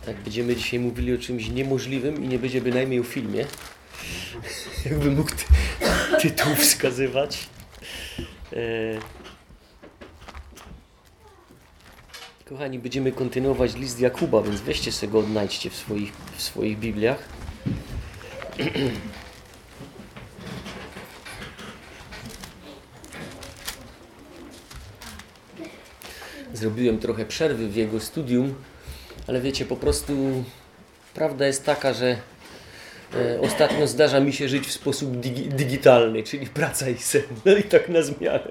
Tak, będziemy dzisiaj mówili o czymś niemożliwym i nie będzie bynajmniej o filmie. Jakbym mógł tytuł wskazywać. Kochani, będziemy kontynuować list Jakuba, więc weźcie sobie go, odnajdźcie w swoich Bibliach. Zrobiłem trochę przerwy w jego studium, ale wiecie, po prostu prawda jest taka, że ostatnio zdarza mi się żyć w sposób digitalny, czyli praca i sen. No i tak na zmianę.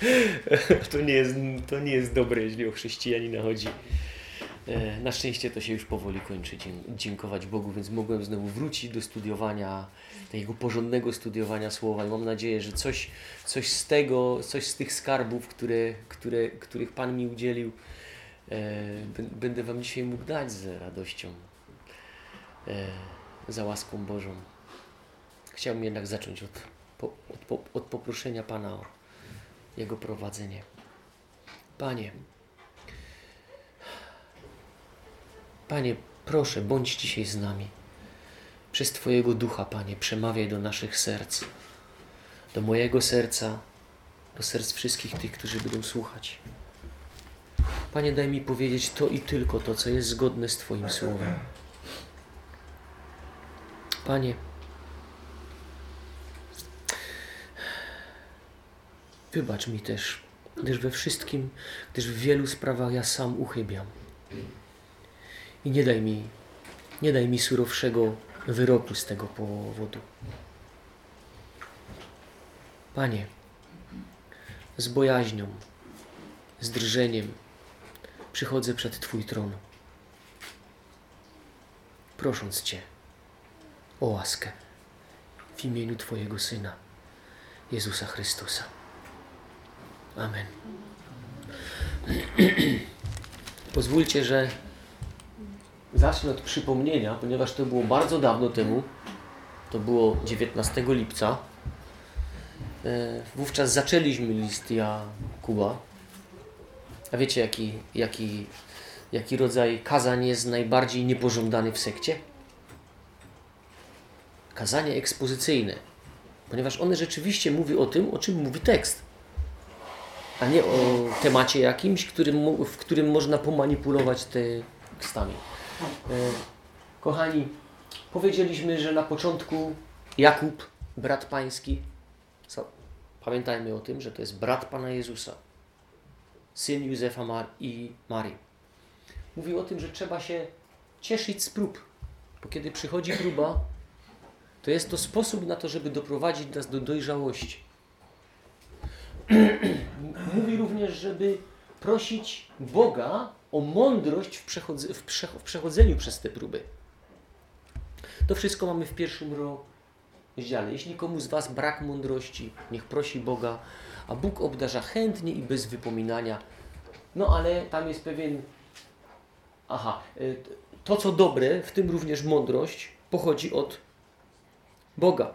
To nie jest dobre, jeśli o chrześcijanina chodzi. Na szczęście to się już powoli kończy, dziękować Bogu, więc mogłem znowu wrócić do studiowania, tego porządnego studiowania Słowa i mam nadzieję, że coś z tych skarbów, których Pan mi udzielił, będę Wam dzisiaj mógł dać z radością, za łaską Bożą. Chciałbym jednak zacząć od poproszenia Pana o Jego prowadzenie. Panie, proszę, bądź dzisiaj z nami. Przez Twojego Ducha, Panie, przemawiaj do naszych serc. Do mojego serca, do serc wszystkich tych, którzy będą słuchać. Panie, daj mi powiedzieć to i tylko to, co jest zgodne z Twoim Słowem. Panie, wybacz mi też, gdyż w wielu sprawach ja sam uchybiam. I nie daj mi surowszego wyroku z tego powodu. Panie, z bojaźnią, z drżeniem przychodzę przed Twój tron, prosząc Cię o łaskę w imieniu Twojego Syna, Jezusa Chrystusa. Amen. Pozwólcie, że zacznę od przypomnienia, ponieważ to było bardzo dawno temu. To było 19 lipca. Wówczas zaczęliśmy list Jakuba. A wiecie, jaki rodzaj kazań jest najbardziej niepożądany w sekcie? Kazanie ekspozycyjne. Ponieważ one rzeczywiście mówi o tym, o czym mówi tekst. A nie o temacie jakimś, w którym można pomanipulować tekstami. Kochani, powiedzieliśmy, że na początku Jakub, brat pański, pamiętajmy o tym, że to jest brat Pana Jezusa, syn Józefa i Marii. Mówi o tym, że trzeba się cieszyć z prób, bo kiedy przychodzi próba, to jest to sposób na to, żeby doprowadzić nas do dojrzałości. Mówi również, żeby prosić Boga o mądrość w przechodzeniu przez te próby. To wszystko mamy w pierwszym rozdziale. Jeśli komuś z Was brak mądrości, niech prosi Boga, a Bóg obdarza chętnie i bez wypominania. No ale tam jest pewien... To co dobre, w tym również mądrość, pochodzi od Boga.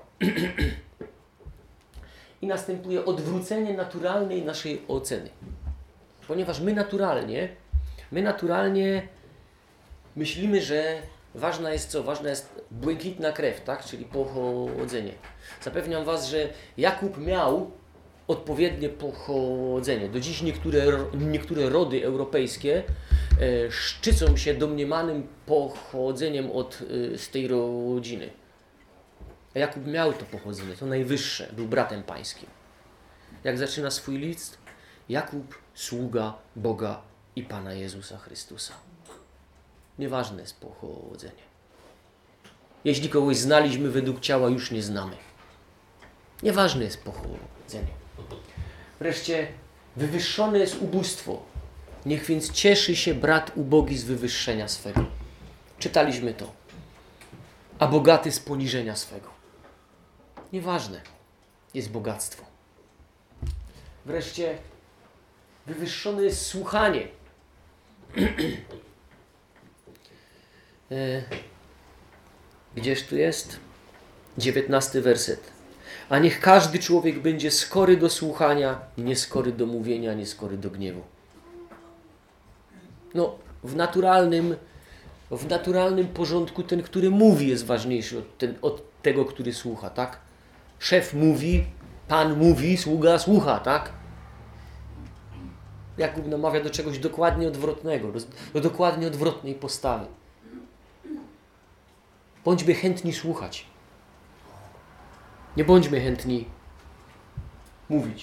I następuje odwrócenie naturalnej naszej oceny. Ponieważ my naturalnie myślimy, że ważna jest co? Ważna jest błękitna krew, tak? Czyli pochodzenie. Zapewniam Was, że Jakub miał odpowiednie pochodzenie. Do dziś niektóre rody europejskie szczycą się domniemanym pochodzeniem z tej rodziny. A Jakub miał to pochodzenie, to najwyższe, był bratem pańskim. Jak zaczyna swój list? Jakub, sługa Boga i Pana Jezusa Chrystusa. Nieważne jest pochodzenie. Jeśli kogoś znaliśmy według ciała, już nie znamy. Nieważne jest pochodzenie. Wreszcie wywyższone jest ubóstwo. Niech więc cieszy się brat ubogi z wywyższenia swego. Czytaliśmy to. A bogaty z poniżenia swego. Nieważne jest bogactwo. Wreszcie wywyższone jest słuchanie. Gdzież tu jest? 19 werset. A niech każdy człowiek będzie skory do słuchania, nieskory do mówienia, nieskory do gniewu. No, w naturalnym w naturalnym porządku ten, który mówi, jest ważniejszy od tego, który słucha, tak? Szef mówi, pan mówi, sługa słucha, tak? Jakub namawia do czegoś dokładnie odwrotnego, do dokładnie odwrotnej postawy. Bądźmy chętni słuchać. Nie bądźmy chętni mówić.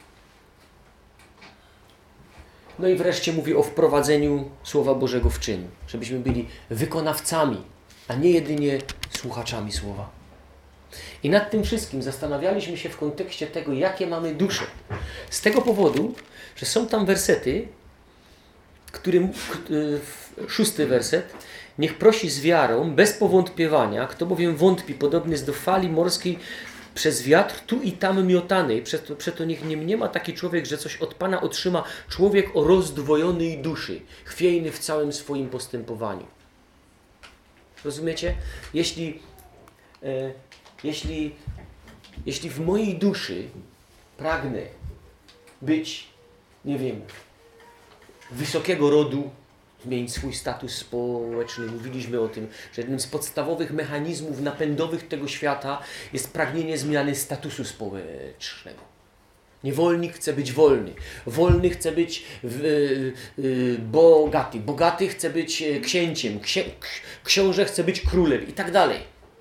No i wreszcie mówi o wprowadzeniu Słowa Bożego w czyn. Żebyśmy byli wykonawcami, a nie jedynie słuchaczami Słowa. I nad tym wszystkim zastanawialiśmy się w kontekście tego, jakie mamy dusze. Z tego powodu, że są tam wersety, którym 6 werset. Niech prosi z wiarą, bez powątpiewania, kto bowiem wątpi, podobny jest do fali morskiej przez wiatr, tu i tam miotanej. Przeto niech nie mniema taki człowiek, że coś od Pana otrzyma, człowiek o rozdwojonej duszy, chwiejny w całym swoim postępowaniu. Rozumiecie? Jeśli w mojej duszy pragnę być, nie wiem, wysokiego rodu, zmienić swój status społeczny. Mówiliśmy o tym, że jednym z podstawowych mechanizmów napędowych tego świata jest pragnienie zmiany statusu społecznego. Niewolnik chce być wolny. Wolny chce być bogaty. Bogaty chce być księciem. Książę chce być królem i tak dalej.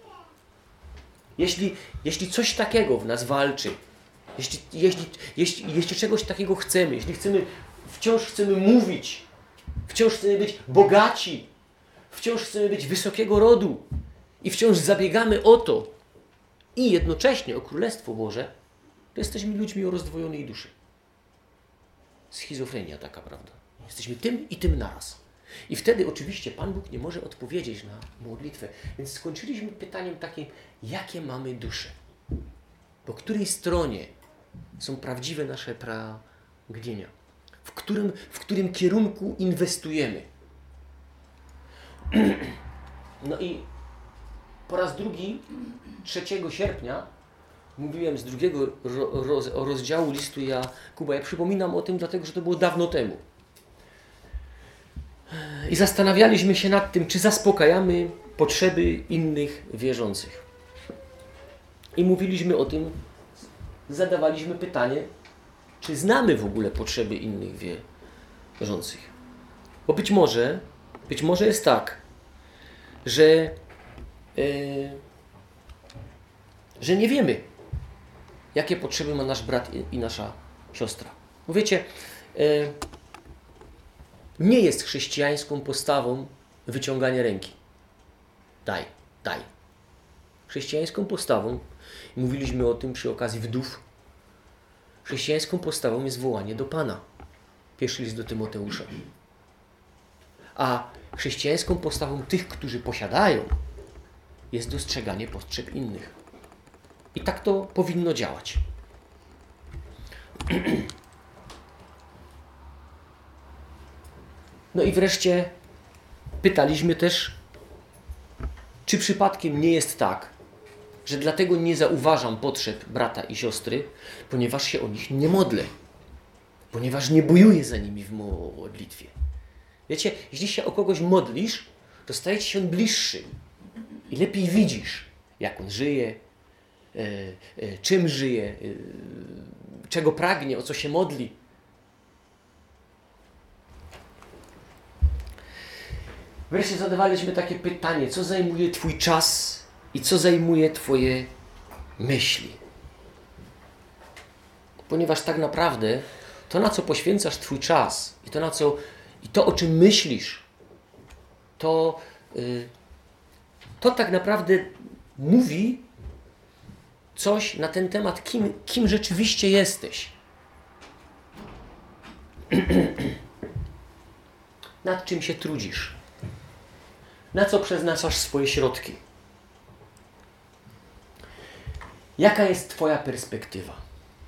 Jeśli coś takiego w nas walczy, jeśli czegoś takiego chcemy, jeśli wciąż chcemy mówić, wciąż chcemy być bogaci, wciąż chcemy być wysokiego rodu i wciąż zabiegamy o to i jednocześnie o Królestwo Boże, to jesteśmy ludźmi o rozdwojonej duszy. Schizofrenia taka, prawda? Jesteśmy tym i tym naraz. I wtedy oczywiście Pan Bóg nie może odpowiedzieć na modlitwę. Więc skończyliśmy pytaniem takim, jakie mamy dusze? Po której stronie są prawdziwe nasze pragnienia? W którym kierunku inwestujemy? No i po raz drugi, 3 sierpnia, mówiłem z drugiego rozdziału listu Jakuba. Ja przypominam o tym, dlatego że to było dawno temu. I zastanawialiśmy się nad tym, czy zaspokajamy potrzeby innych wierzących. I mówiliśmy o tym, zadawaliśmy pytanie, czy znamy w ogóle potrzeby innych wierzących. Bo być może jest tak, że nie wiemy, jakie potrzeby ma nasz brat i nasza siostra. Bo wiecie, nie jest chrześcijańską postawą wyciąganie ręki. Daj. Chrześcijańską postawą, mówiliśmy o tym przy okazji wdów, chrześcijańską postawą jest wołanie do Pana. Pierwszy list do Tymoteusza. A chrześcijańską postawą tych, którzy posiadają, jest dostrzeganie potrzeb innych. I tak to powinno działać. No i wreszcie pytaliśmy też, czy przypadkiem nie jest tak, że dlatego nie zauważam potrzeb brata i siostry, ponieważ się o nich nie modlę, ponieważ nie bojuję za nimi w modlitwie. Wiecie, jeśli się o kogoś modlisz, to staje ci się on bliższy i lepiej widzisz, jak on żyje, czym żyje, czego pragnie, o co się modli. Wreszcie zadawaliśmy takie pytanie, co zajmuje Twój czas i co zajmuje Twoje myśli. Ponieważ tak naprawdę to, na co poświęcasz Twój czas i to, o czym myślisz, to tak naprawdę mówi coś na ten temat, kim rzeczywiście jesteś. Nad czym się trudzisz. Na co przeznaczasz swoje środki. Jaka jest Twoja perspektywa?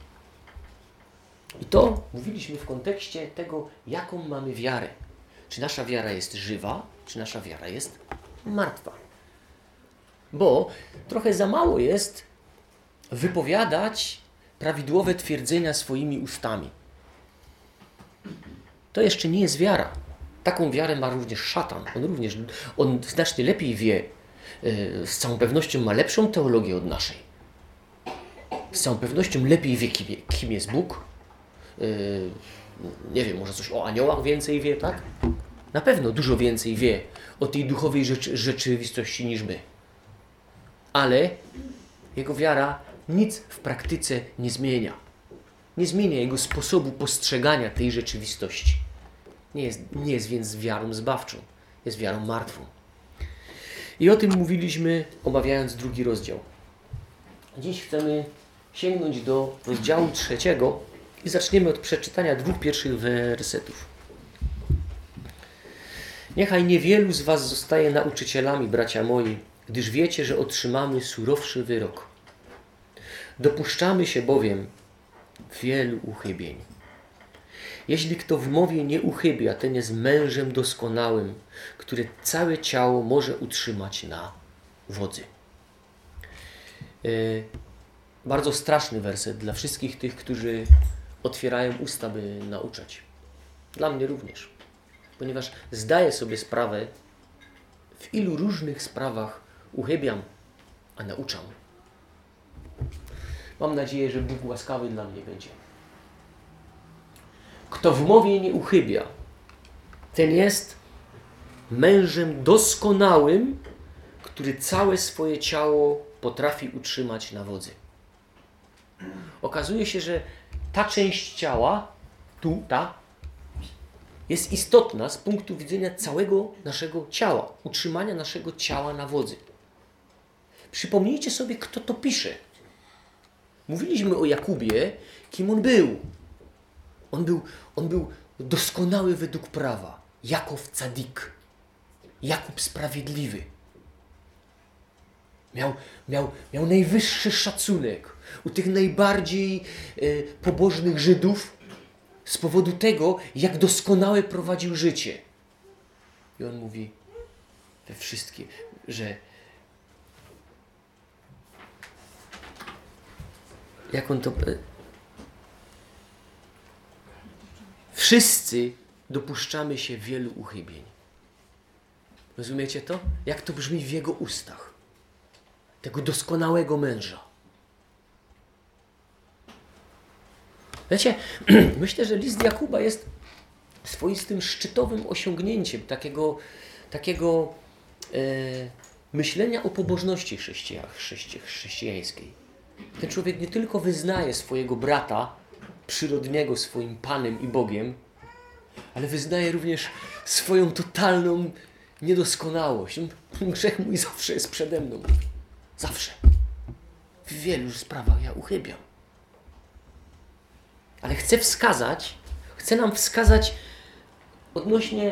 I to mówiliśmy w kontekście tego, jaką mamy wiarę. Czy nasza wiara jest żywa, czy nasza wiara jest martwa. Bo trochę za mało jest wypowiadać prawidłowe twierdzenia swoimi ustami. To jeszcze nie jest wiara. Taką wiarę ma również szatan. On znacznie lepiej wie, z całą pewnością ma lepszą teologię od naszej. Z całą pewnością lepiej wie, kim jest Bóg. Nie wiem, może coś o aniołach więcej wie, tak? Na pewno dużo więcej wie o tej duchowej rzeczywistości niż my. Ale jego wiara nic w praktyce nie zmienia. Nie zmienia jego sposobu postrzegania tej rzeczywistości. Nie jest więc wiarą zbawczą. Jest wiarą martwą. I o tym mówiliśmy, omawiając 2 rozdział. Dziś chcemy sięgnąć do rozdziału 3 i zaczniemy od przeczytania 2 pierwszych wersetów. Niechaj niewielu z was zostaje nauczycielami, bracia moi, gdyż wiecie, że otrzymamy surowszy wyrok. Dopuszczamy się bowiem wielu uchybień. Jeśli kto w mowie nie uchybia, ten jest mężem doskonałym, który całe ciało może utrzymać na wodzy. Bardzo straszny werset dla wszystkich tych, którzy otwierają usta, by nauczać. Dla mnie również. Ponieważ zdaję sobie sprawę, w ilu różnych sprawach uchybiam, a nauczam. Mam nadzieję, że Bóg łaskawy dla mnie będzie. Kto w mowie nie uchybia, ten jest mężem doskonałym, który całe swoje ciało potrafi utrzymać na wodzy. Okazuje się, że ta część ciała, ta, jest istotna z punktu widzenia całego naszego ciała, utrzymania naszego ciała na wodzy. Przypomnijcie sobie, kto to pisze. Mówiliśmy o Jakubie, kim on był. On był doskonały według prawa. Jakov Cadik. Jakub Sprawiedliwy. Miał najwyższy szacunek u tych najbardziej pobożnych Żydów z powodu tego, jak doskonale prowadził życie. I on mówi we wszystkie, że jak on to... Wszyscy dopuszczamy się wielu uchybień. Rozumiecie to? Jak to brzmi w jego ustach? Tego doskonałego męża. Wiecie, myślę, że list Jakuba jest swoistym szczytowym osiągnięciem takiego myślenia o pobożności chrześcijańskiej. Ten człowiek nie tylko wyznaje swojego brata przyrodniego swoim Panem i Bogiem, ale wyznaje również swoją totalną niedoskonałość. Grzech mój zawsze jest przede mną. Zawsze. W wielu sprawach ja uchybiam. Ale chce nam wskazać odnośnie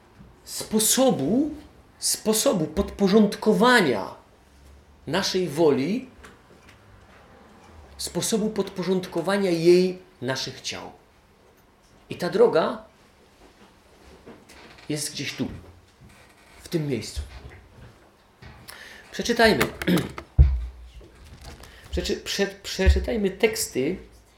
sposobu podporządkowania naszej woli, sposobu podporządkowania jej naszych ciał. I ta droga jest gdzieś tu, w tym miejscu. Przeczytajmy. Przeczytajmy teksty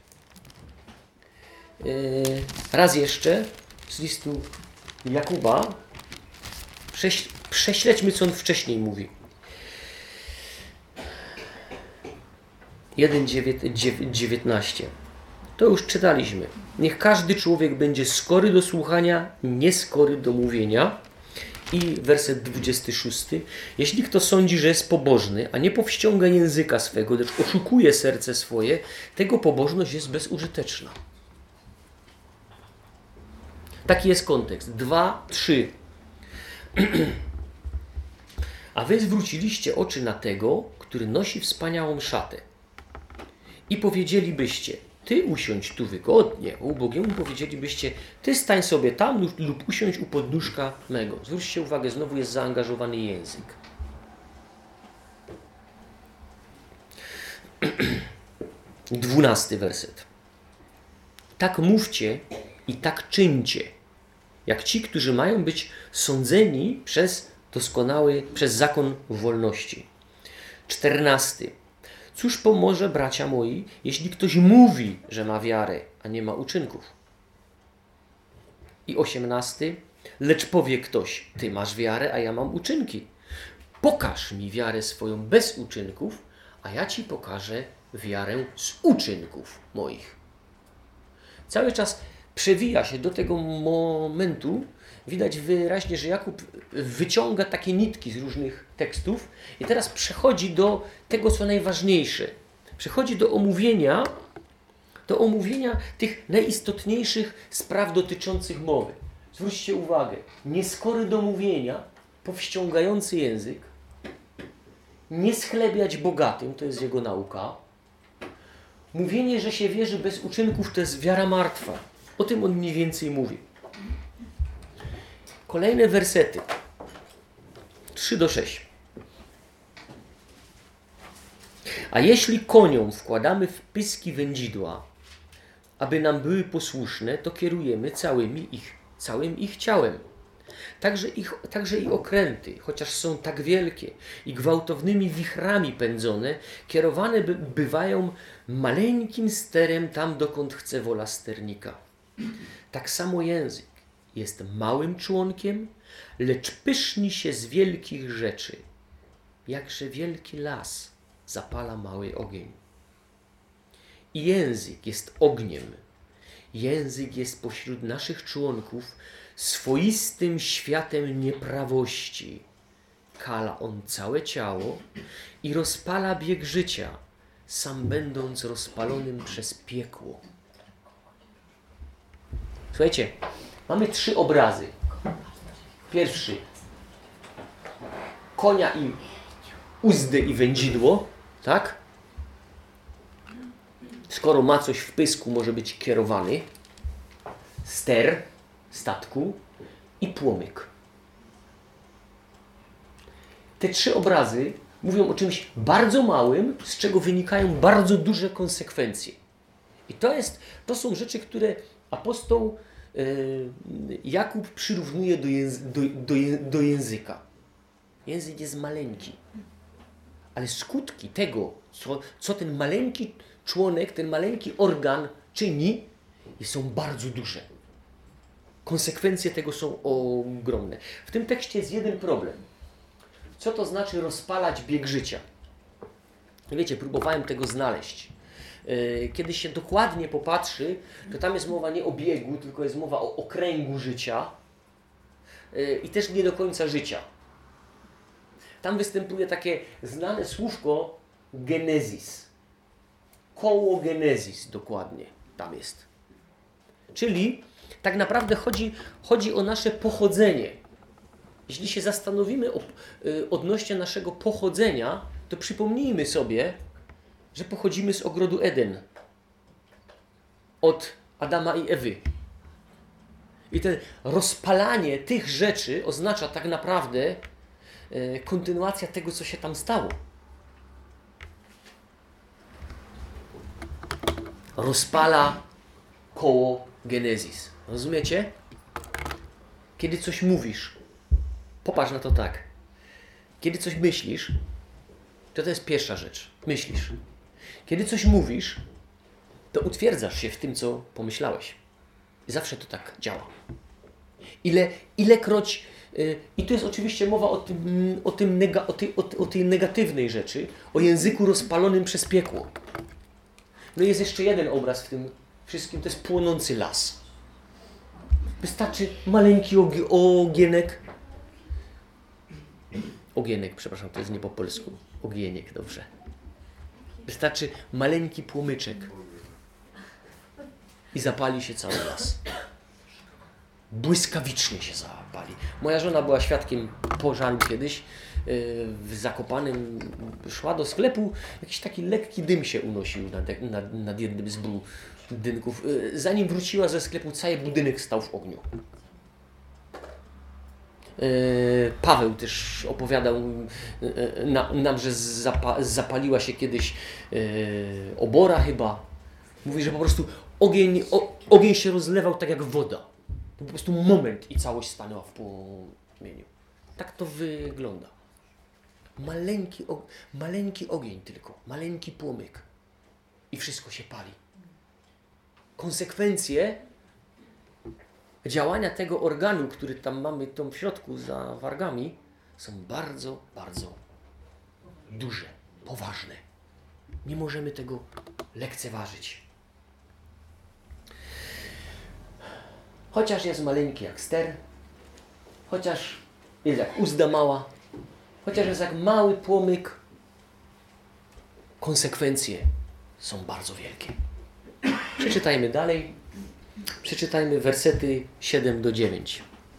raz jeszcze z listu Jakuba. Prześledźmy, co on wcześniej mówi. 1:19. To już czytaliśmy. Niech każdy człowiek będzie skory do słuchania, nieskory do mówienia. I werset 26. Jeśli kto sądzi, że jest pobożny, a nie powściąga języka swego, lecz oszukuje serce swoje, tego pobożność jest bezużyteczna. Taki jest kontekst. 2:3. A wy zwróciliście oczy na tego, który nosi wspaniałą szatę. I powiedzielibyście, ty usiądź tu wygodnie, a ubogiemu powiedzielibyście, ty stań sobie tam lub usiądź u podnóżka mego. Zwróćcie uwagę, znowu jest zaangażowany język. 12 werset. Tak mówcie i tak czyńcie, jak ci, którzy mają być sądzeni przez zakon wolności. 14. Cóż pomoże, bracia moi, jeśli ktoś mówi, że ma wiarę, a nie ma uczynków? I 18. Lecz powie ktoś, ty masz wiarę, a ja mam uczynki. Pokaż mi wiarę swoją bez uczynków, a ja ci pokażę wiarę z uczynków moich. Cały czas przewija się do tego momentu, widać wyraźnie, że Jakub wyciąga takie nitki z różnych tekstów i teraz przechodzi do tego, co najważniejsze. Przechodzi do omówienia tych najistotniejszych spraw dotyczących mowy. Zwróćcie uwagę, nieskory do mówienia, powściągający język, nie schlebiać bogatym, to jest jego nauka. Mówienie, że się wierzy bez uczynków, to jest wiara martwa. O tym on mniej więcej mówi. Kolejne wersety. 3-6. A jeśli koniom wkładamy w pyski wędzidła, aby nam były posłuszne, to kierujemy całym ich ciałem. Także i okręty, chociaż są tak wielkie i gwałtownymi wichrami pędzone, kierowane bywają maleńkim sterem tam, dokąd chce wola sternika. Tak samo język jest małym członkiem, lecz pyszni się z wielkich rzeczy. Jakże wielki las zapala mały ogień. I język jest ogniem. Język jest pośród naszych członków swoistym światem nieprawości. Kala on całe ciało i rozpala bieg życia, sam będąc rozpalonym przez piekło. Słuchajcie, mamy 3 obrazy. Pierwszy, konia i uzdę i wędzidło, tak? Skoro ma coś w pysku, może być kierowany. Ster statku i płomyk. Te 3 obrazy mówią o czymś bardzo małym, z czego wynikają bardzo duże konsekwencje. I to są rzeczy, które apostoł Jakub przyrównuje do języka. Język jest maleńki, ale skutki tego, co ten maleńki członek, ten maleńki organ czyni, są bardzo duże. Konsekwencje tego są ogromne. W tym tekście jest jeden problem. Co to znaczy rozpalać bieg życia? Wiecie, próbowałem tego znaleźć. Kiedy się dokładnie popatrzy, to tam jest mowa nie o biegu, tylko jest mowa o okręgu życia i też nie do końca życia. Tam występuje takie znane słówko genezis. Koło genezis dokładnie tam jest. Czyli tak naprawdę chodzi o nasze pochodzenie. Jeśli się zastanowimy odnośnie naszego pochodzenia, to przypomnijmy sobie, że pochodzimy z ogrodu Eden. Od Adama i Ewy. I to rozpalanie tych rzeczy oznacza tak naprawdę kontynuacja tego, co się tam stało. Rozpala koło genezis. Rozumiecie? Kiedy coś mówisz, popatrz na to tak. Kiedy coś myślisz, to jest pierwsza rzecz. Myślisz. Kiedy coś mówisz, to utwierdzasz się w tym, co pomyślałeś. I zawsze to tak działa. Ilekroć... I tu jest oczywiście mowa o tej negatywnej rzeczy, o języku rozpalonym przez piekło. No i jest jeszcze jeden obraz w tym wszystkim, to jest płonący las. Wystarczy maleńki ogienek. Ogienek, przepraszam, to jest nie po polsku. Ogieniek, dobrze. Wystarczy maleńki płomyczek i zapali się cały las. Błyskawicznie się zapali. Moja żona była świadkiem pożaru kiedyś w Zakopanem. Szła do sklepu, jakiś taki lekki dym się unosił nad jednym z budynków. Zanim wróciła ze sklepu, cały budynek stał w ogniu. Paweł też opowiadał nam, że zapaliła się kiedyś obora chyba. Mówi, że po prostu ogień się rozlewał tak jak woda. To po prostu moment i całość stanęła w płomieniu. Tak to wygląda. Maleńki ogień tylko, maleńki płomyk. I wszystko się pali. Konsekwencje działania tego organu, który tam mamy tam w środku za wargami, są bardzo, bardzo duże, poważne. Nie możemy tego lekceważyć. Chociaż jest maleńki jak ster, chociaż jest jak uzda mała, chociaż jest jak mały płomyk, konsekwencje są bardzo wielkie. Przeczytajmy dalej. Przeczytajmy wersety 7 do 9.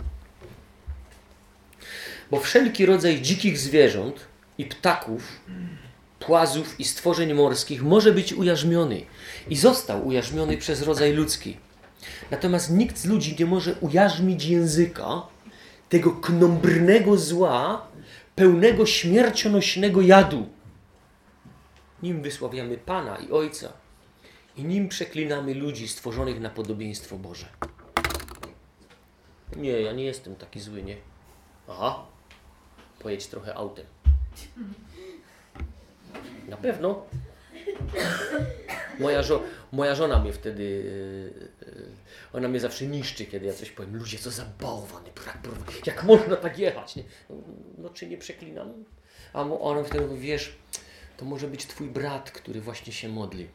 Bo wszelki rodzaj dzikich zwierząt i ptaków, płazów i stworzeń morskich może być ujarzmiony i został ujarzmiony przez rodzaj ludzki. Natomiast nikt z ludzi nie może ujarzmić języka tego knombrnego zła, pełnego śmiercionośnego jadu. Nim wysławiamy Pana i Ojca i nim przeklinamy ludzi stworzonych na podobieństwo Boże. Nie, ja nie jestem taki zły, nie? Aha, pojedź trochę autem. Na pewno. Moja żona mnie wtedy, ona mnie zawsze niszczy, kiedy ja coś powiem. Ludzie, co za bałwany, jak można tak jechać? Nie? No czy nie przeklinam? A ona wtedy mówi, wiesz, to może być twój brat, który właśnie się modli.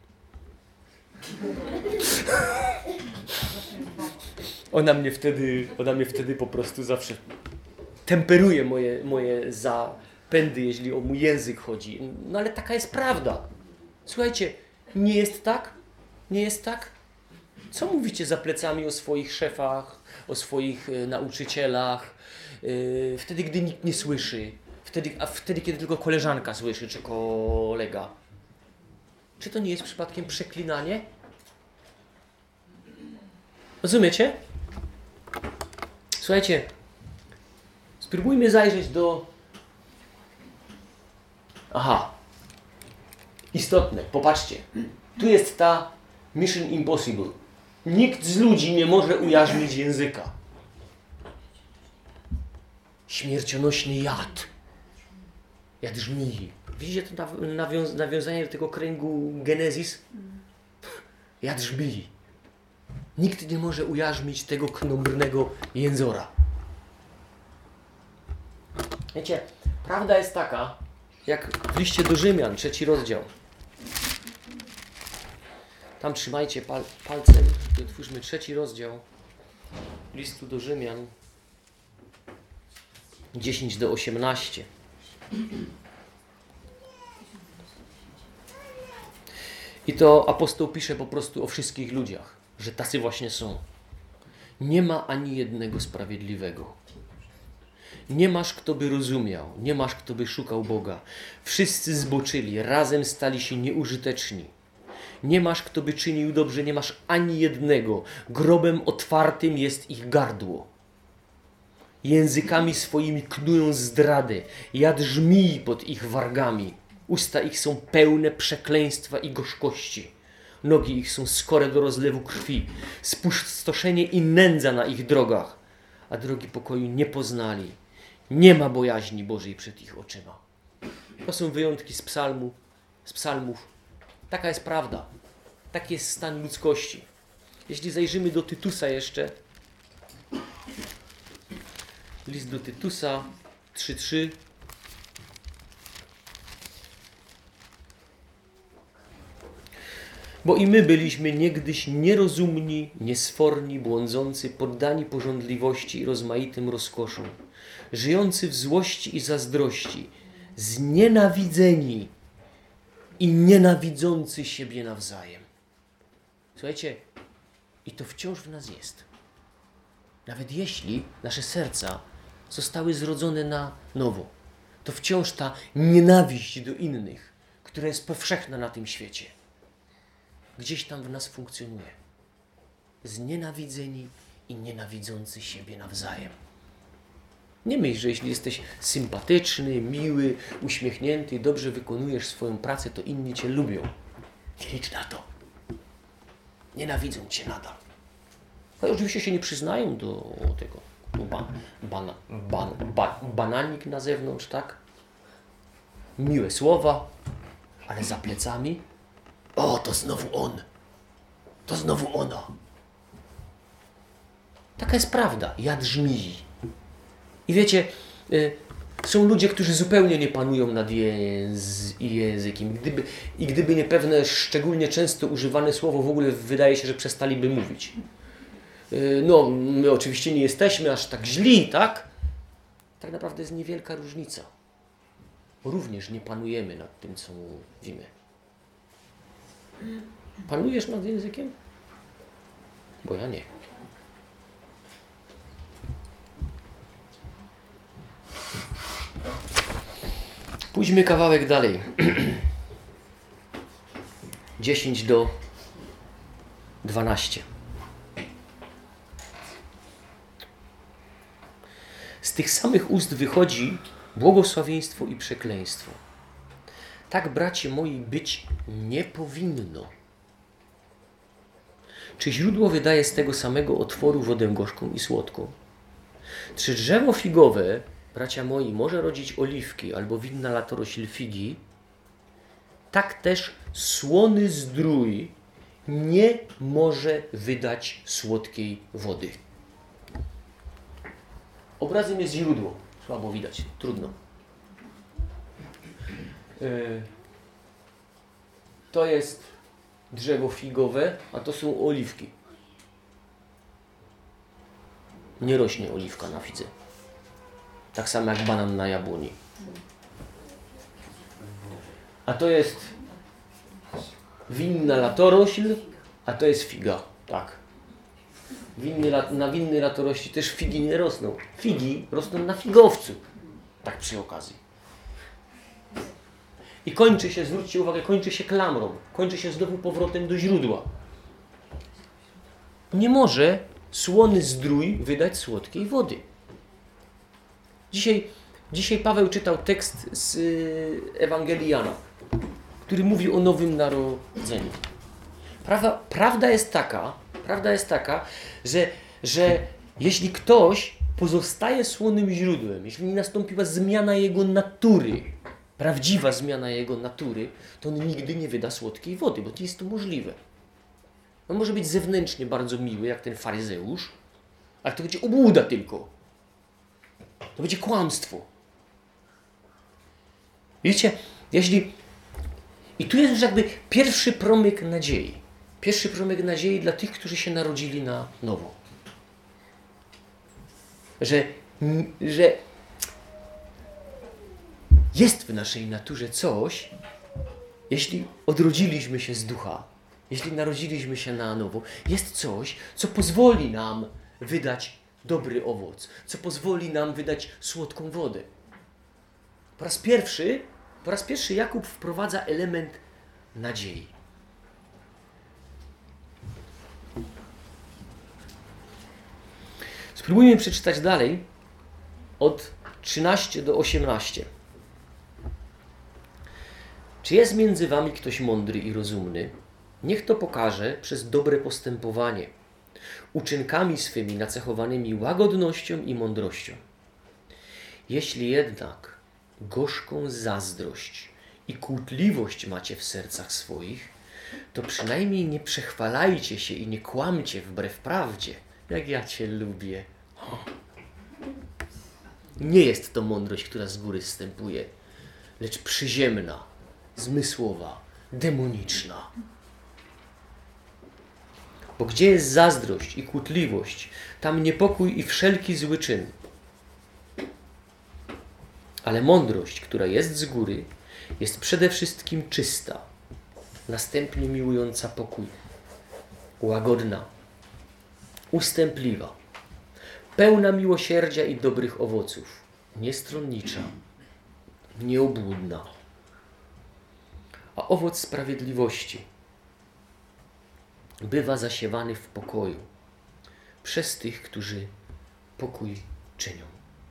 Ona mnie wtedy po prostu zawsze temperuje moje zapędy, jeśli o mój język chodzi. No ale taka jest prawda. Słuchajcie, nie jest tak? Nie jest tak? Co mówicie za plecami o swoich szefach, o swoich nauczycielach, wtedy, gdy nikt nie słyszy, wtedy, kiedy tylko koleżanka słyszy, czy kolega? Czy to nie jest przypadkiem przeklinanie? Rozumiecie? Słuchajcie, spróbujmy zajrzeć do... Aha. Istotne, popatrzcie. Tu jest ta Mission Impossible. Nikt z ludzi nie może ujarzmić języka. Śmiercionośny jad. Jad żmii. Widzicie to nawiązanie do tego kręgu Genezis? Jad żmii. Nikt nie może ujarzmić tego knombrnego jęzora. Wiecie, prawda jest taka, jak w liście do Rzymian, 3 rozdział. Tam trzymajcie palcem i otwórzmy 3 rozdział listu do Rzymian, 10 do 18. I to apostoł pisze po prostu o wszystkich ludziach, że tacy właśnie są. Nie ma ani jednego sprawiedliwego. Nie masz, kto by rozumiał, nie masz, kto by szukał Boga. Wszyscy zboczyli, razem stali się nieużyteczni. Nie masz, kto by czynił dobrze, nie masz ani jednego. Grobem otwartym jest ich gardło. Językami swoimi knują zdradę, jad żmii pod ich wargami. Usta ich są pełne przekleństwa i gorzkości. Nogi ich są skore do rozlewu krwi. Spustoszenie i nędza na ich drogach. A drogi pokoju nie poznali. Nie ma bojaźni Bożej przed ich oczyma. To są wyjątki z psalmów. Taka jest prawda. Taki jest stan ludzkości. Jeśli zajrzymy do Tytusa jeszcze. List do Tytusa 3:3. Bo i my byliśmy niegdyś nierozumni, niesforni, błądzący, poddani pożądliwości i rozmaitym rozkoszom, żyjący w złości i zazdrości, znienawidzeni i nienawidzący siebie nawzajem. Słuchajcie, i to wciąż w nas jest. Nawet jeśli nasze serca zostały zrodzone na nowo, to wciąż ta nienawiść do innych, która jest powszechna na tym świecie, gdzieś tam w nas funkcjonuje. Znienawidzeni i nienawidzący siebie nawzajem. Nie myśl, że jeśli jesteś sympatyczny, miły, uśmiechnięty, dobrze wykonujesz swoją pracę, to inni cię lubią. Nie licz na to. Nienawidzą cię nadal. No oczywiście się nie przyznają do tego. Bananik na zewnątrz, tak? Miłe słowa, ale za plecami o, to znowu on. To znowu ona. Taka jest prawda. Jad żmii. I wiecie, są ludzie, którzy zupełnie nie panują nad językiem. I gdyby nie pewne, szczególnie często używane słowo, w ogóle wydaje się, że przestaliby mówić. No, my oczywiście nie jesteśmy aż tak źli, tak? Tak naprawdę jest niewielka różnica. Również nie panujemy nad tym, co mówimy. Panujesz nad językiem? Bo ja nie. Pójdźmy kawałek dalej. 10 do 12. Z tych samych ust wychodzi błogosławieństwo i przekleństwo. Tak, bracie moi, być nie powinno. Czy źródło wydaje z tego samego otworu wodę gorzką i słodką? Czy drzewo figowe, bracia moi, może rodzić oliwki albo winna latorośl figi? Tak też słony zdrój nie może wydać słodkiej wody. Obrazem jest źródło. Słabo widać, trudno. To jest drzewo figowe, a to są oliwki. Nie rośnie oliwka na fidze. Tak samo jak banan na jabłoni. A to jest winna latorośl, a to jest figa. Tak. Na winnej latorośli też figi nie rosną. Figi rosną na figowcu. Tak przy okazji. I kończy się, zwróćcie uwagę, kończy się klamrą. Kończy się znowu powrotem do źródła. Nie może słony zdrój wydać słodkiej wody. Dzisiaj Paweł czytał tekst z Ewangelii Jana, który mówi o nowym narodzeniu. Prawda jest taka, że jeśli ktoś pozostaje słonym źródłem, jeśli nie nastąpiła zmiana jego natury, prawdziwa zmiana jego natury, to on nigdy nie wyda słodkiej wody, bo to jest to możliwe. On może być zewnętrznie bardzo miły, jak ten faryzeusz, ale to będzie obłuda tylko. To będzie kłamstwo. Widzicie, I tu jest już jakby pierwszy promyk nadziei. Pierwszy promyk nadziei dla tych, którzy się narodzili na nowo. Że jest w naszej naturze coś, jeśli odrodziliśmy się z ducha, jeśli narodziliśmy się na nowo, jest coś, co pozwoli nam wydać dobry owoc, co pozwoli nam wydać słodką wodę. Po raz pierwszy Jakub wprowadza element nadziei. Spróbujmy przeczytać dalej od 13 do 18. Czy jest między wami ktoś mądry i rozumny? Niech to pokaże przez dobre postępowanie, uczynkami swymi nacechowanymi łagodnością i mądrością. Jeśli jednak gorzką zazdrość i kłótliwość macie w sercach swoich, to przynajmniej nie przechwalajcie się i nie kłamcie wbrew prawdzie, jak ja Cię lubię. Nie jest to mądrość, która z góry zstępuje, lecz przyziemna, zmysłowa, demoniczna. Bo gdzie jest zazdrość i kłótliwość, tam niepokój i wszelki zły czyn. Ale mądrość, która jest z góry, jest przede wszystkim czysta, następnie miłująca pokój, łagodna, ustępliwa, pełna miłosierdzia i dobrych owoców, niestronnicza, nieobłudna. A owoc sprawiedliwości bywa zasiewany w pokoju przez tych, którzy pokój czynią.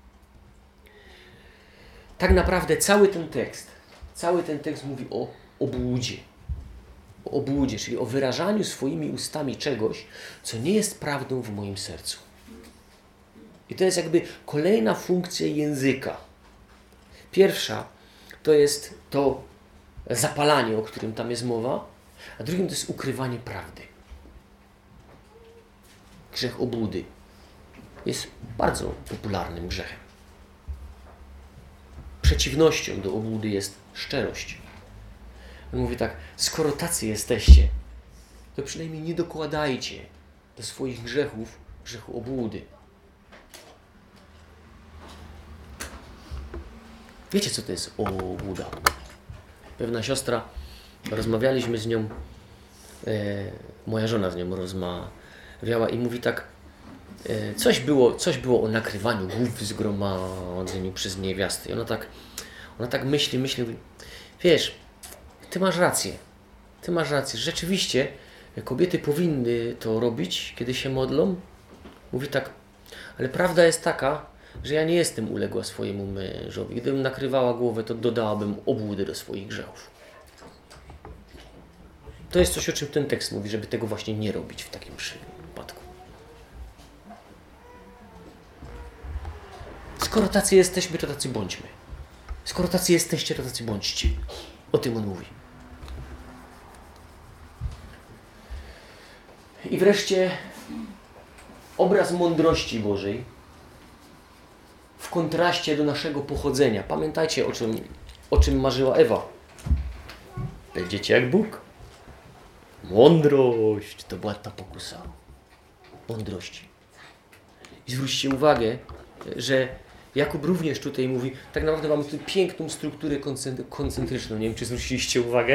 Tak naprawdę cały ten tekst mówi o obłudzie. O obłudzie, czyli o wyrażaniu swoimi ustami czegoś, co nie jest prawdą w moim sercu. I to jest jakby kolejna funkcja języka. Pierwsza to jest to zapalanie, o którym tam jest mowa, a drugim to jest ukrywanie prawdy. Grzech obłudy. jest bardzo popularnym grzechem. Przeciwnością do obłudy jest szczerość. On mówi tak, skoro tacy jesteście, to przynajmniej nie dokładajcie do swoich grzechów grzechu obłudy. Wiecie, co to jest obłuda? Pewna siostra, rozmawialiśmy z nią, moja żona z nią rozmawiała i mówi tak, coś było o nakrywaniu głów w zgromadzeniu przez niewiasty. I ona tak myśli, mówi, wiesz, ty masz rację, rzeczywiście kobiety powinny to robić, kiedy się modlą. Mówi tak, ale prawda jest taka, że ja nie jestem uległa swojemu mężowi. Gdybym nakrywała głowę, to dodałabym obłudy do swoich grzechów. To jest coś, o czym ten tekst mówi, żeby tego właśnie nie robić w takim przypadku. Skoro tacy jesteśmy, to tacy bądźmy. Skoro tacy jesteście, to tacy bądźcie. O tym on mówi. I wreszcie obraz mądrości Bożej w kontraście do naszego pochodzenia. Pamiętajcie, o czym marzyła Ewa. Będziecie jak Bóg. Mądrość to była ta pokusa. Mądrości. I zwróćcie uwagę, że Jakub również tutaj mówi, tak naprawdę mamy tu piękną strukturę koncentryczną. Nie wiem, czy zwróciliście uwagę.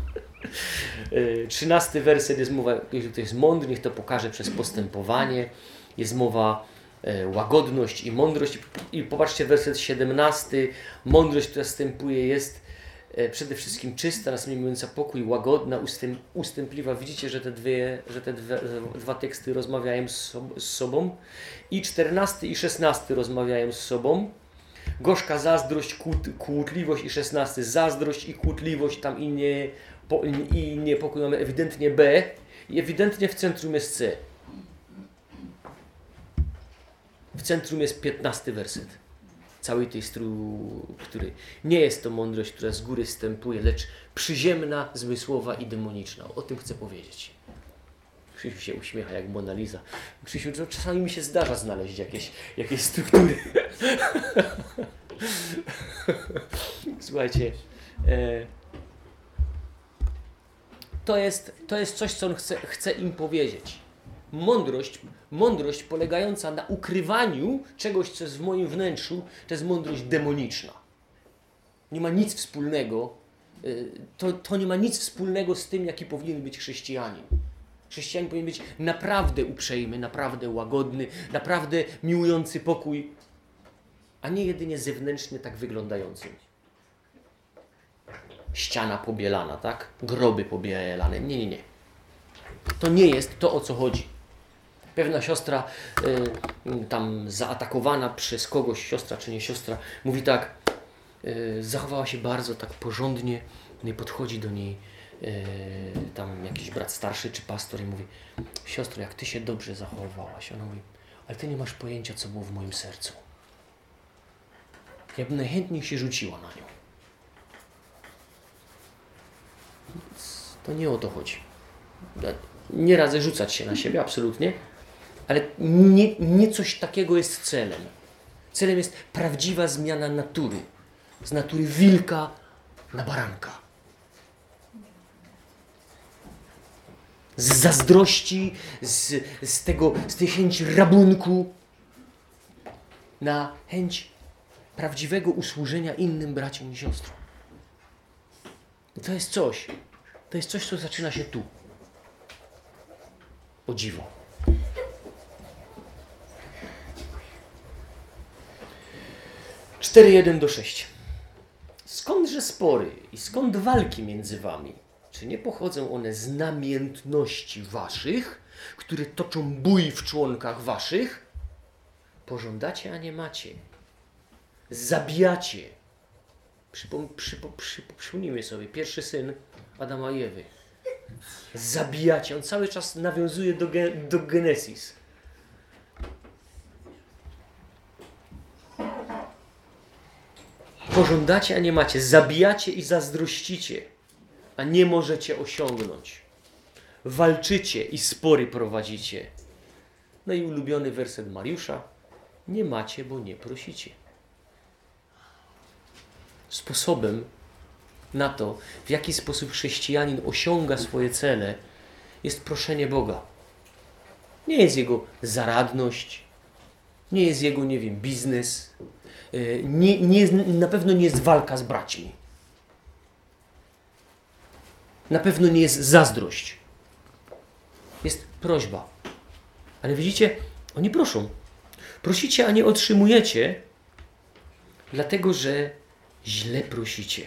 13 werset jest mowa, jeżeli ktoś jest mądry, niech to pokaże przez postępowanie. Jest mowa łagodność i mądrość. I popatrzcie, werset 17. Mądrość, która wstępuje, jest przede wszystkim czysta, następnie mówiąca pokój, łagodna, ustępliwa. Widzicie, że te dwa teksty rozmawiają z sobą. I 14 i 16 rozmawiają z sobą. Gorzka zazdrość, kłótliwość i 16. Zazdrość i kłótliwość, tam i niepokój mamy ewidentnie B i ewidentnie w centrum jest C. W centrum jest 15 werset całej tej struktury. Nie jest to mądrość, która z góry wstępuje, lecz przyziemna, zmysłowa i demoniczna. O tym chcę powiedzieć. Krzysiu się uśmiecha jak Mona Lisa. Krzysiu, czasami mi się zdarza znaleźć jakieś struktury. Słuchajcie, to jest coś, co on chce im powiedzieć. Mądrość polegająca na ukrywaniu czegoś, co jest w moim wnętrzu, to jest mądrość demoniczna. Nie ma nic wspólnego, to nie ma nic wspólnego z tym, jaki powinien być chrześcijanin. Chrześcijanin powinien być naprawdę uprzejmy, naprawdę łagodny, naprawdę miłujący pokój, a nie jedynie zewnętrznie tak wyglądający. Ściana pobielana, tak? Groby pobielane. Nie. To nie jest to, o co chodzi. Pewna siostra tam zaatakowana przez kogoś, siostra czy nie siostra, mówi tak, zachowała się bardzo tak porządnie, nie podchodzi do niej tam jakiś brat starszy czy pastor i mówi, siostro, jak ty się dobrze zachowałaś. Ona mówi, ale ty nie masz pojęcia, co było w moim sercu. Ja bym najchętniej się rzuciła na nią. To nie o to chodzi. Nie radzę rzucać się na siebie, absolutnie, ale nie coś takiego jest celem. Celem jest prawdziwa zmiana natury. Z natury wilka na baranka. Z zazdrości, z tej chęci rabunku na chęć prawdziwego usłużenia innym braciom i siostrom. I to jest coś, co zaczyna się tu. O dziwo. Cztery 1-6. Skądże spory i skąd walki między wami? Czy nie pochodzą one z namiętności waszych, które toczą bój w członkach waszych? Pożądacie, a nie macie. Zabijacie. Przypomnijmy sobie, pierwszy syn Adama i Ewy. Zabijacie. On cały czas nawiązuje do Genesis. Pożądacie, a nie macie. Zabijacie i zazdrościcie, a nie możecie osiągnąć. Walczycie i spory prowadzicie. No i ulubiony werset Mariusza. Nie macie, bo nie prosicie. Sposobem na to, w jaki sposób chrześcijanin osiąga swoje cele, jest proszenie Boga. Nie jest jego zaradność, nie jest jego, nie wiem, biznes, na pewno nie jest walka z braćmi. Na pewno nie jest zazdrość. Jest prośba. Ale widzicie, oni proszą. Prosicie, a nie otrzymujecie, dlatego że źle prosicie.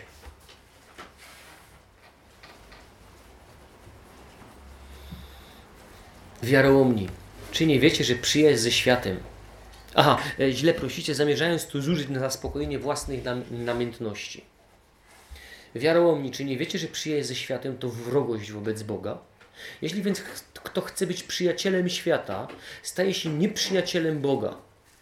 Wiarołomni, czy nie wiecie, że przyjaźń ze światem... źle prosicie, zamierzając to zużyć na zaspokojenie własnych namiętności. Wiarołomni, czy nie wiecie, że przyjaźń ze światem to wrogość wobec Boga? Jeśli więc kto chce być przyjacielem świata, staje się nieprzyjacielem Boga.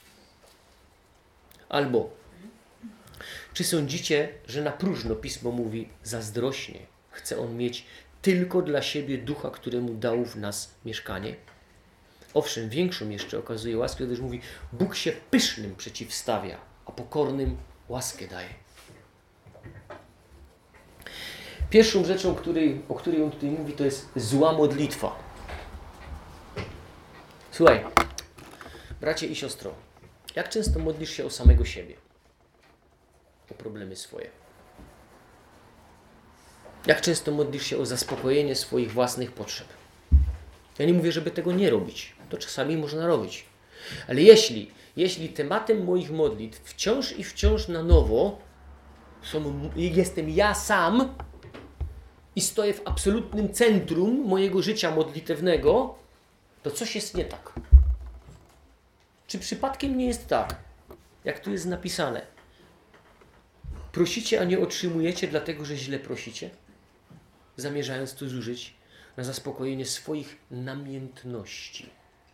Albo, czy sądzicie, że na próżno Pismo mówi zazdrośnie? Chce on mieć tylko dla siebie ducha, któremu dał w nas mieszkanie? Owszem, większą jeszcze okazuje łaskę, gdyż mówi, Bóg się pysznym przeciwstawia, a pokornym łaskę daje. Pierwszą rzeczą, o której on tutaj mówi, to jest zła modlitwa. Słuchaj, bracie i siostro, jak często modlisz się o samego siebie? O problemy swoje. Jak często modlisz się o zaspokojenie swoich własnych potrzeb? Ja nie mówię, żeby tego nie robić. To czasami można robić. Ale jeśli tematem moich modlitw wciąż i wciąż na nowo jestem ja sam i stoję w absolutnym centrum mojego życia modlitewnego, to coś jest nie tak. Czy przypadkiem nie jest tak, jak tu jest napisane? Prosicie, a nie otrzymujecie, dlatego że źle prosicie, zamierzając to zużyć na zaspokojenie swoich namiętności.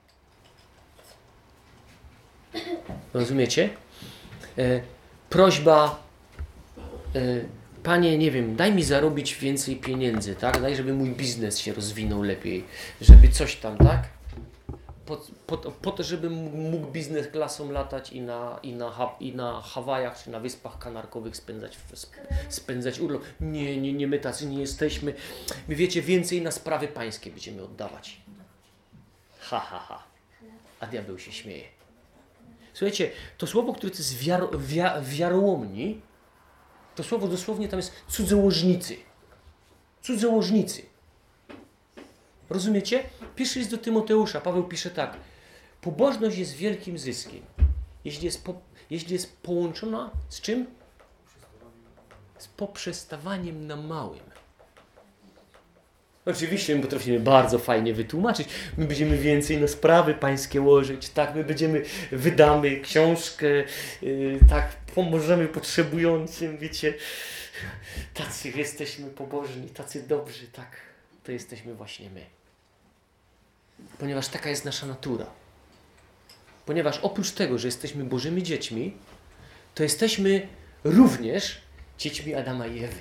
Rozumiecie? Prośba, Panie, nie wiem, daj mi zarobić więcej pieniędzy, tak? Daj, żeby mój biznes się rozwinął lepiej, żeby coś tam, tak? Po to, żebym mógł biznes klasą latać i na Hawajach czy na Wyspach Kanarkowych spędzać urlop. Nie, my tacy nie jesteśmy. My, wiecie, więcej na sprawy pańskie będziemy oddawać. Ha. A diabeł się śmieje. Słuchajcie, to słowo, które to jest wiarołomni, to słowo dosłownie tam jest cudzołożnicy. Cudzołożnicy. Rozumiecie? Pierwszy list do Tymoteusza. Paweł pisze tak. Pobożność jest wielkim zyskiem. Jeśli jest połączona z czym? Z poprzestawaniem na małym. Oczywiście my potrafimy bardzo fajnie wytłumaczyć. My będziemy więcej na sprawy pańskie łożyć. Tak, my wydamy książkę, tak, pomożemy potrzebującym, wiecie. Tacy jesteśmy pobożni, tacy dobrzy, tak. To jesteśmy właśnie my. Ponieważ taka jest nasza natura. Ponieważ oprócz tego, że jesteśmy Bożymi dziećmi, to jesteśmy również dziećmi Adama i Ewy.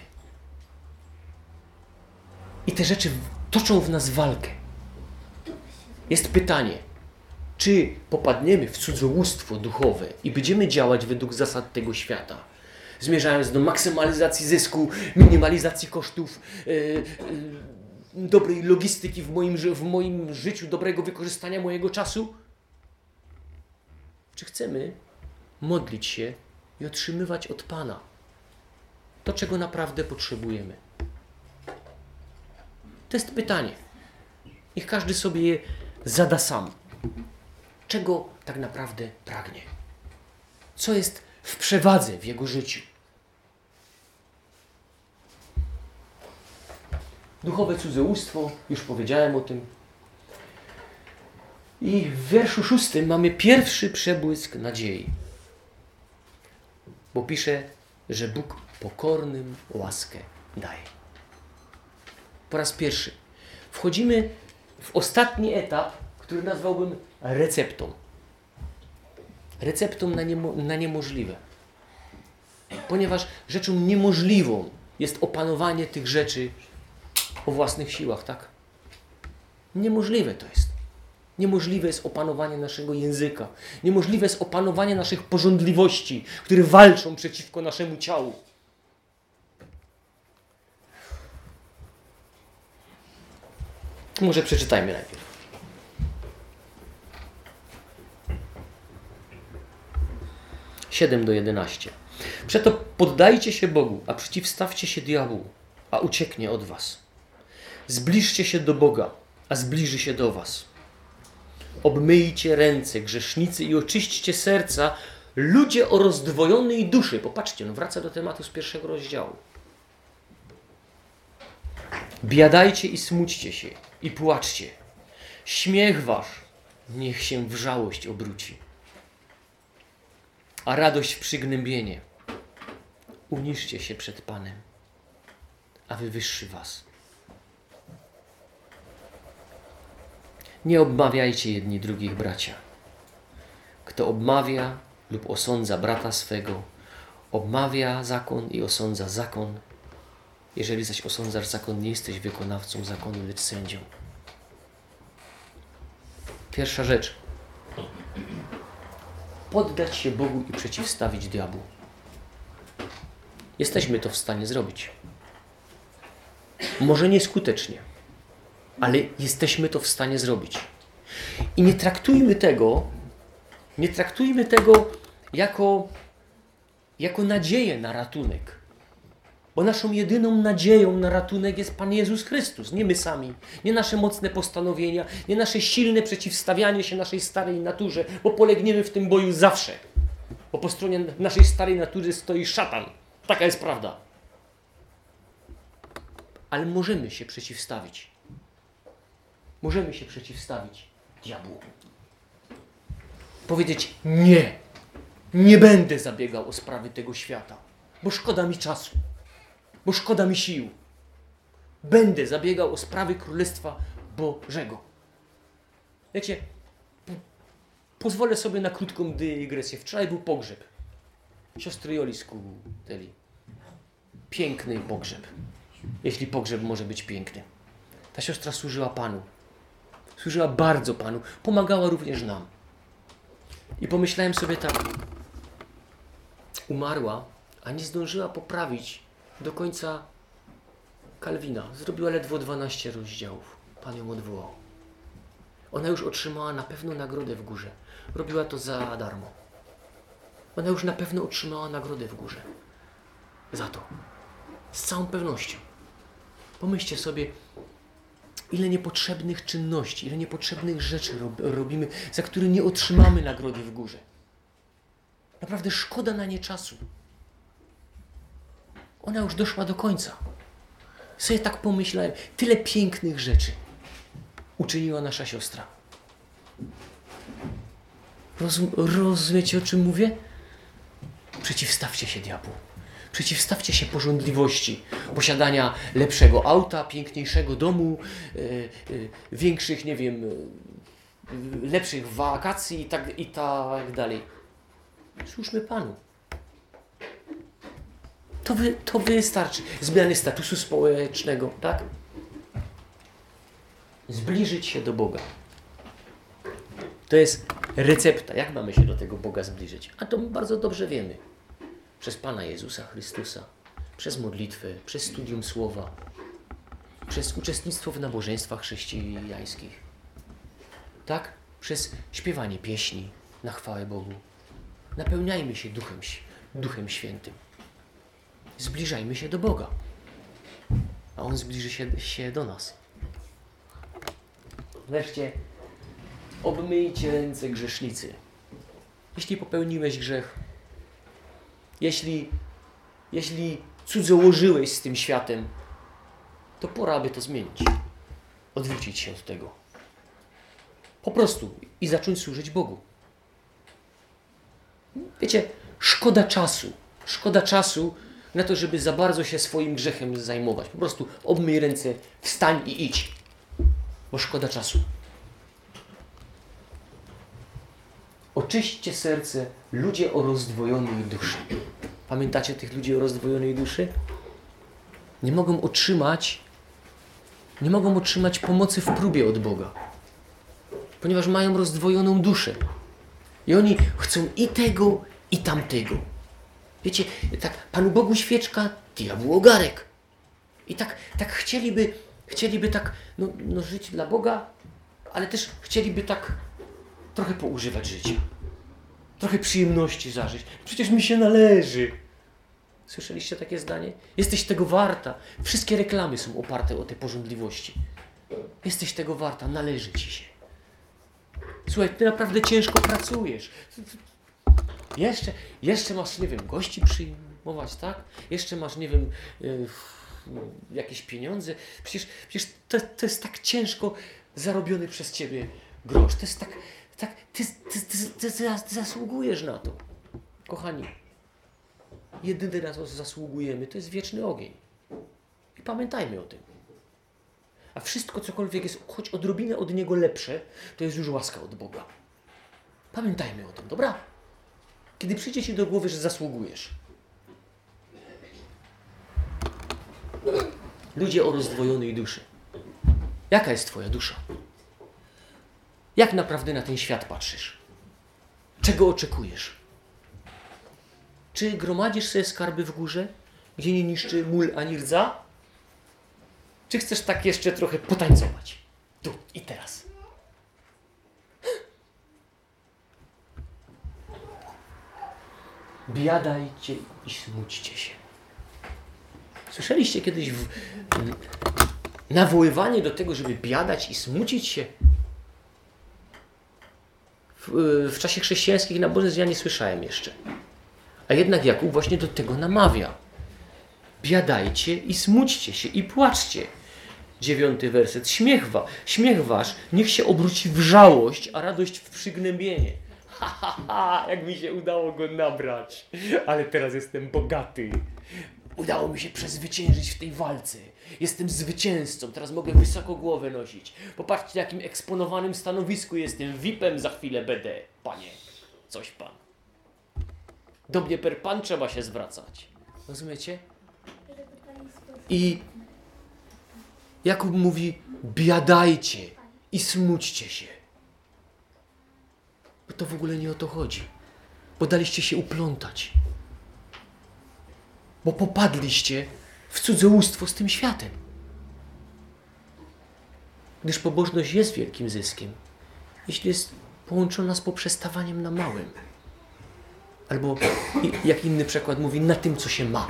I te rzeczy toczą w nas walkę. Jest pytanie, czy popadniemy w cudzołóstwo duchowe i będziemy działać według zasad tego świata, zmierzając do maksymalizacji zysku, minimalizacji kosztów, dobrej logistyki w moim życiu, dobrego wykorzystania mojego czasu? Czy chcemy modlić się i otrzymywać od Pana to, czego naprawdę potrzebujemy? To jest pytanie. Niech każdy sobie je zada sam. Czego tak naprawdę pragnie? Co jest w przewadze w jego życiu? Duchowe cudzołóstwo, już powiedziałem o tym. I w wierszu 6 mamy pierwszy przebłysk nadziei. Bo pisze, że Bóg pokornym łaskę daje. Po raz pierwszy wchodzimy w ostatni etap, który nazwałbym receptą. Receptą na niemożliwe. Ponieważ rzeczą niemożliwą jest opanowanie tych rzeczy o własnych siłach, tak? Niemożliwe to jest. Niemożliwe jest opanowanie naszego języka. Niemożliwe jest opanowanie naszych pożądliwości, które walczą przeciwko naszemu ciału. Może przeczytajmy najpierw. Siedem do 11. Przeto poddajcie się Bogu, a przeciwstawcie się diabłu, a ucieknie od was. Zbliżcie się do Boga, a zbliży się do was. Obmyjcie ręce, grzesznicy, i oczyśćcie serca, ludzie o rozdwojonej duszy. Popatrzcie, wraca do tematu z 1 rozdziału. Biadajcie i smućcie się, i płaczcie. Śmiech wasz niech się w żałość obróci, a radość w przygnębienie. Uniżcie się przed Panem, a wywyższy was. Nie obmawiajcie jedni drugich, bracia. Kto obmawia lub osądza brata swego, obmawia zakon i osądza zakon. Jeżeli zaś osądzasz zakon, nie jesteś wykonawcą zakonu, lecz sędzią. Pierwsza rzecz. Poddać się Bogu i przeciwstawić diabłu. Jesteśmy to w stanie zrobić. Może nieskutecznie, ale jesteśmy to w stanie zrobić. I nie traktujmy tego jako nadzieję na ratunek. Bo naszą jedyną nadzieją na ratunek jest Pan Jezus Chrystus. Nie my sami, nie nasze mocne postanowienia, nie nasze silne przeciwstawianie się naszej starej naturze, bo polegniemy w tym boju zawsze. Bo po stronie naszej starej natury stoi szatan. Taka jest prawda. Ale możemy się przeciwstawić. Możemy się przeciwstawić diabłu. Powiedzieć nie. Nie będę zabiegał o sprawy tego świata, bo szkoda mi czasu, bo szkoda mi sił. Będę zabiegał o sprawy Królestwa Bożego. Wiecie, pozwolę sobie na krótką dygresję. Wczoraj był pogrzeb siostry Joli z Kuteli. Piękny pogrzeb. Jeśli pogrzeb może być piękny. Ta siostra służyła Panu. Służyła bardzo Panu. Pomagała również nam. I pomyślałem sobie tak. Umarła, a nie zdążyła poprawić do końca Kalwina. Zrobiła ledwo 12 rozdziałów. Pan ją odwołał. Ona już otrzymała na pewno nagrodę w górze. Robiła to za darmo. Ona już na pewno otrzymała nagrodę w górze. Za to. Z całą pewnością. Pomyślcie sobie, ile niepotrzebnych czynności, ile niepotrzebnych rzeczy robimy, za które nie otrzymamy nagrody w górze. Naprawdę szkoda na nie czasu. Ona już doszła do końca. Sobie tak pomyślałem, tyle pięknych rzeczy uczyniła nasza siostra. Rozumiecie, o czym mówię? Przeciwstawcie się diabłu. Przeciwstawcie się pożądliwości posiadania lepszego auta, piękniejszego domu, większych, nie wiem, lepszych wakacji i tak dalej. Służmy Panu. To wystarczy. Zmiany statusu społecznego, tak? Zbliżyć się do Boga. To jest recepta. Jak mamy się do tego Boga zbliżyć? A to bardzo dobrze wiemy. Przez Pana Jezusa Chrystusa, przez modlitwę, przez studium Słowa, przez uczestnictwo w nabożeństwach chrześcijańskich. Tak? Przez śpiewanie pieśni na chwałę Bogu. Napełniajmy się Duchem Świętym. Zbliżajmy się do Boga, a On zbliży się do nas. Wreszcie, obmyjcie ręce, grzesznicy. Jeśli popełniłeś grzech, jeśli cudzołożyłeś z tym światem, to pora, aby to zmienić. Odwrócić się od tego. Po prostu i zacząć służyć Bogu. Wiecie, szkoda czasu na to, żeby za bardzo się swoim grzechem zajmować. Po prostu obmyj ręce, wstań i idź. Bo szkoda czasu. Oczyśćcie serce, ludzie o rozdwojonej duszy. Pamiętacie tych ludzi o rozdwojonej duszy? Nie mogą otrzymać pomocy w próbie od Boga. Ponieważ mają rozdwojoną duszę. I oni chcą i tego, i tamtego. Wiecie, tak Panu Bogu świeczka, diabłu ogarek. I tak chcieliby tak no żyć dla Boga, ale też chcieliby tak trochę poużywać życia. Trochę przyjemności zażyć. Przecież mi się należy. Słyszeliście takie zdanie? Jesteś tego warta. Wszystkie reklamy są oparte o te pożądliwości. Jesteś tego warta, należy ci się. Słuchaj, ty naprawdę ciężko pracujesz. Jeszcze masz, nie wiem, gości przyjmować, tak? Jeszcze masz, nie wiem, jakieś pieniądze. Przecież to jest tak ciężko zarobiony przez ciebie grosz. To jest ty zasługujesz na to. Kochani, jedyny na co zasługujemy, to jest wieczny ogień. I pamiętajmy o tym. A wszystko, cokolwiek jest choć odrobinę od Niego lepsze, to jest już łaska od Boga. Pamiętajmy o tym, dobra? Kiedy przyjdzie Ci do głowy, że zasługujesz. Ludzie o rozdwojonej duszy. Jaka jest Twoja dusza? Jak naprawdę na ten świat patrzysz? Czego oczekujesz? Czy gromadzisz sobie skarby w górze, gdzie nie niszczy mól ani rdza? Czy chcesz tak jeszcze trochę potańcować? Tu i teraz. Biadajcie i smućcie się. Słyszeliście kiedyś nawoływanie do tego, żeby biadać i smucić się? W czasie chrześcijańskich nabożeństw ja nie słyszałem jeszcze. A jednak Jakub właśnie do tego namawia. Biadajcie i smućcie się i płaczcie. 9 werset. Śmiech wasz niech się obróci w żałość, a radość w przygnębienie. Jak mi się udało go nabrać. Ale teraz jestem bogaty. Udało mi się przezwyciężyć w tej walce. Jestem zwycięzcą. Teraz mogę wysoko głowę nosić. Popatrzcie, na jakim eksponowanym stanowisku jestem. VIP-em za chwilę będę. Panie, coś pan. Do mnie per pan trzeba się zwracać. Rozumiecie? I Jakub mówi, biadajcie i smućcie się. Bo to w ogóle nie o to chodzi. Bo daliście się uplątać. Bo popadliście w cudzołóstwo z tym światem. Gdyż pobożność jest wielkim zyskiem, jeśli jest połączona z poprzestawaniem na małym. Albo, jak inny przekład mówi, na tym, co się ma.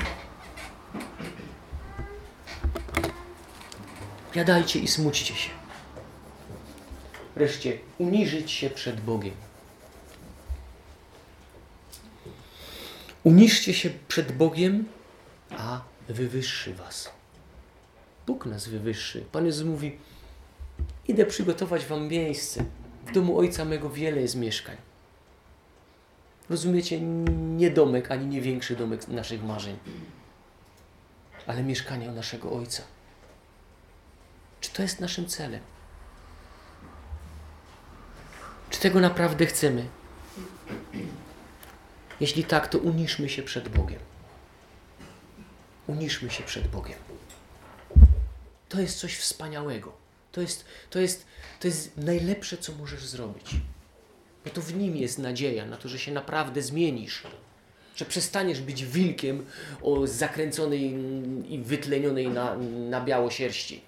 Biadajcie i smućcie się. Wreszcie, uniżyć się przed Bogiem. Uniżcie się przed Bogiem, a wywyższy was. Bóg nas wywyższy. Pan Jezus mówi, idę przygotować wam miejsce. W domu Ojca mego wiele jest mieszkań. Rozumiecie, nie domek, ani nie większy domek naszych marzeń, ale mieszkanie naszego Ojca. Czy to jest naszym celem? Czy tego naprawdę chcemy? Jeśli tak, to uniżmy się przed Bogiem. Uniżmy się przed Bogiem. To jest coś wspaniałego. To jest najlepsze, co możesz zrobić. Bo to w Nim jest nadzieja na to, że się naprawdę zmienisz. Że przestaniesz być wilkiem o zakręconej i wytlenionej na biało sierści.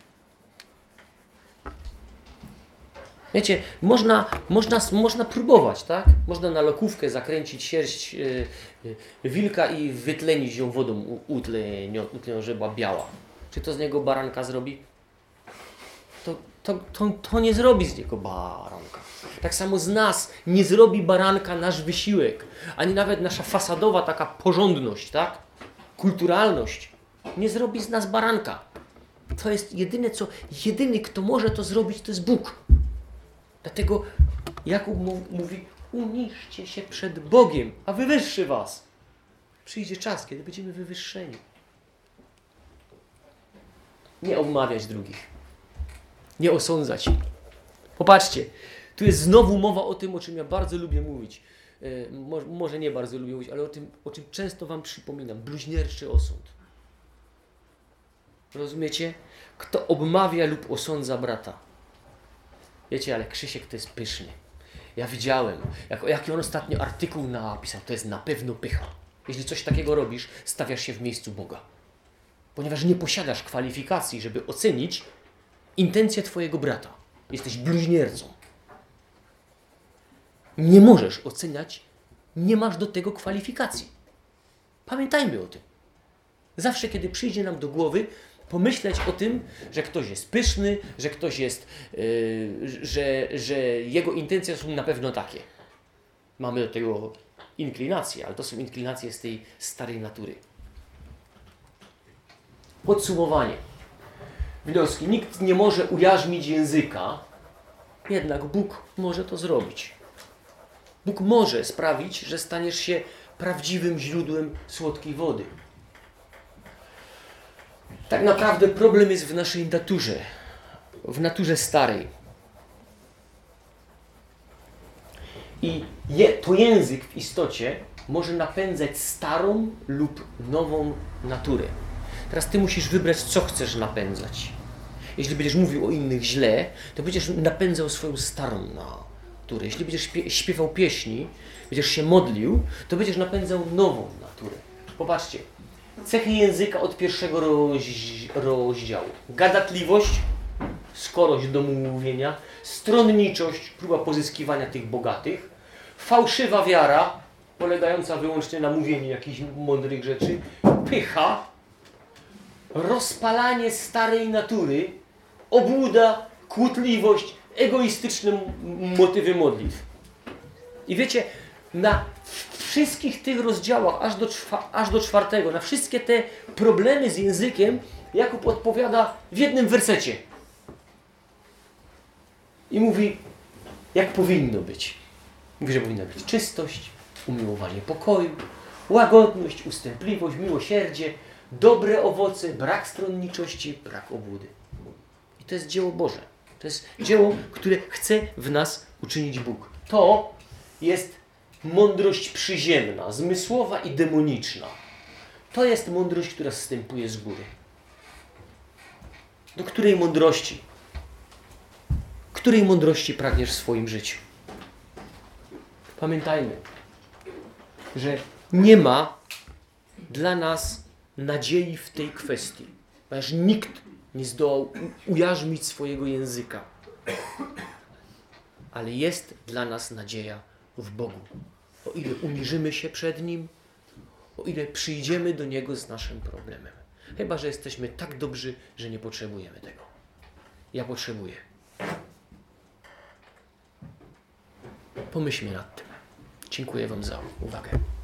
Wiecie, można próbować, tak? Można na lokówkę zakręcić sierść wilka i wytlenić ją wodą utlenioną, żeby była biała. Czy to z niego baranka zrobi? To nie zrobi z niego baranka. Tak samo z nas nie zrobi baranka nasz wysiłek, ani nawet nasza fasadowa taka porządność, tak? Kulturalność nie zrobi z nas baranka. To jest jedyny, kto może to zrobić, to jest Bóg. Dlatego Jakub mówi, uniżcie się przed Bogiem, a wywyższy was. Przyjdzie czas, kiedy będziemy wywyższeni. Nie obmawiać drugich. Nie osądzać. Popatrzcie, tu jest znowu mowa o tym, o czym ja bardzo lubię mówić. Może nie bardzo lubię mówić, ale o czym często wam przypominam. Bluźnierczy osąd. Rozumiecie? Kto obmawia lub osądza brata, Wiecie, ale Krzysiek to jest pyszny. Ja widziałem, jaki on ostatnio artykuł napisał, to jest na pewno pycha. Jeśli coś takiego robisz, stawiasz się w miejscu Boga. Ponieważ nie posiadasz kwalifikacji, żeby ocenić intencje twojego brata. Jesteś bluźniercą. Nie możesz oceniać, nie masz do tego kwalifikacji. Pamiętajmy o tym. Zawsze, kiedy przyjdzie nam do głowy pomyśleć o tym, że ktoś jest pyszny, że ktoś jest, że jego intencje są na pewno takie. Mamy do tego inklinacje, ale to są inklinacje z tej starej natury. Podsumowanie. Wnioski. Nikt nie może ujarzmić języka, jednak Bóg może to zrobić. Bóg może sprawić, że staniesz się prawdziwym źródłem słodkiej wody. Tak naprawdę problem jest w naszej naturze, w naturze starej. I to język w istocie może napędzać starą lub nową naturę. Teraz ty musisz wybrać, co chcesz napędzać. Jeśli będziesz mówił o innych źle, to będziesz napędzał swoją starą naturę. Jeśli będziesz śpiewał pieśni, będziesz się modlił, to będziesz napędzał nową naturę. Popatrzcie. Cechy języka od pierwszego rozdziału. Gadatliwość, skorość do mówienia, stronniczość, próba pozyskiwania tych bogatych, fałszywa wiara, polegająca wyłącznie na mówieniu jakichś mądrych rzeczy, pycha, rozpalanie starej natury, obłuda, kłótliwość, egoistyczne motywy modlitw. I wiecie, na wszystkich tych rozdziałach, aż do 4, na wszystkie te problemy z językiem, Jakub odpowiada w jednym wersecie. I mówi, jak powinno być. Mówi, że powinna być czystość, umiłowanie pokoju, łagodność, ustępliwość, miłosierdzie, dobre owoce, brak stronniczości, brak obłudy. I to jest dzieło Boże. To jest dzieło, które chce w nas uczynić Bóg. To jest mądrość przyziemna, zmysłowa i demoniczna. To jest mądrość, która zstępuje z góry. Do której mądrości? Której mądrości pragniesz w swoim życiu? Pamiętajmy, że nie ma dla nas nadziei w tej kwestii, ponieważ nikt nie zdołał ujarzmić swojego języka. Ale jest dla nas nadzieja w Bogu. O ile uniżymy się przed Nim, o ile przyjdziemy do Niego z naszym problemem. Chyba że jesteśmy tak dobrzy, że nie potrzebujemy tego. Ja potrzebuję. Pomyślmy nad tym. Dziękuję Wam za uwagę.